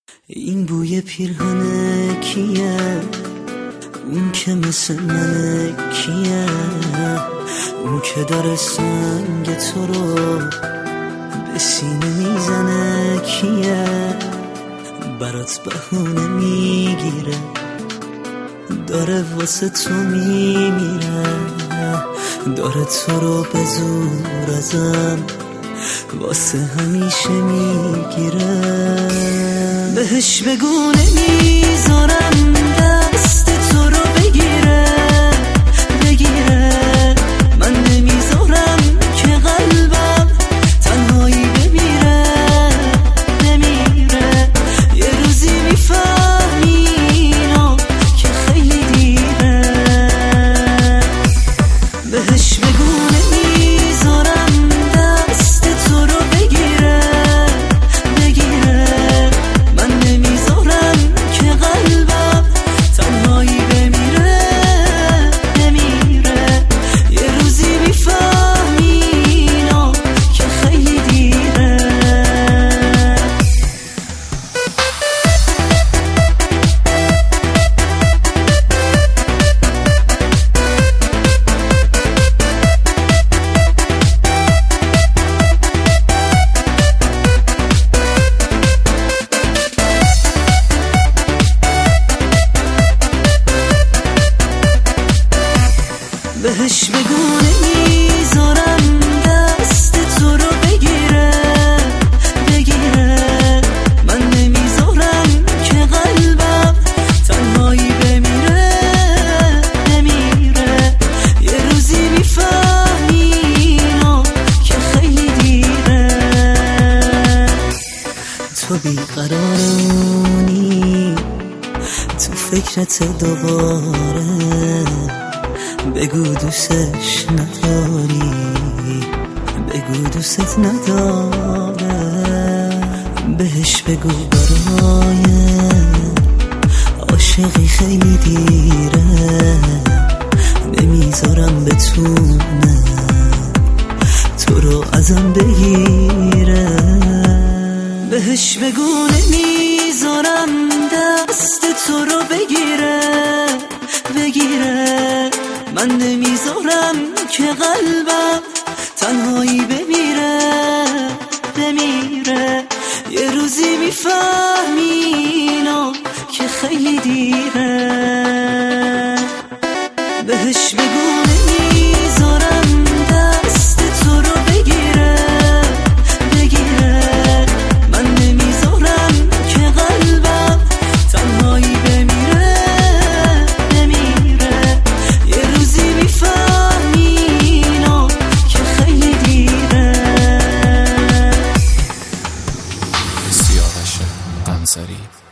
این بوی پیرهن کیه؟ اون که مثل منه کیه؟ اون که داره سنگ تو رو به سینه میزنه کیه؟ برات بهونه میگیره، داره واسه تو میمیره، داره تو رو به زور ازم واسه همیشه میگیره. بهش بگو نمیذارم دست تو رو بگیره بگیره، من نمیذارم که قلبم تنهایی بمیره بمیره. یه روزی میفهمی اینو که خیلی دیره. بهش بگو نمیذارم دست تو رو بگیره بگیره، من نمیذارم که قلبم تنهایی بمیره بمیره. یه روزی میفهمی اینو که خیلی دیره. بهش بگو نمیذارم دست تو رو بگیره بگیره، من نمیذارم که قلبم تنهایی بمیره بمیره. یه روزی میفهمی اینو که خیلی دیره. تو بیقرارونی تو فکرت دوباره، بگو دوستش نداری، بگو دوست نداره. بهش بگو برای عاشقی خیلی دیره، نمیذارم بتونه تو رو ازم بگیره. بهش بگو نمیذارم دست تو رو بگیره بگیره، من نمیذارم که قلبم تنهایی بمیره بمیره. یه روزی میفهمی اینو که خیلی دیره. بهش بگو نمیذارم دست تو رو بگیره بگیره، من نمیذارم که قلبم تنهایی بمیره بمیره. یه روزی میفهمی اینو که خیلی دیره. سیاوش قمصری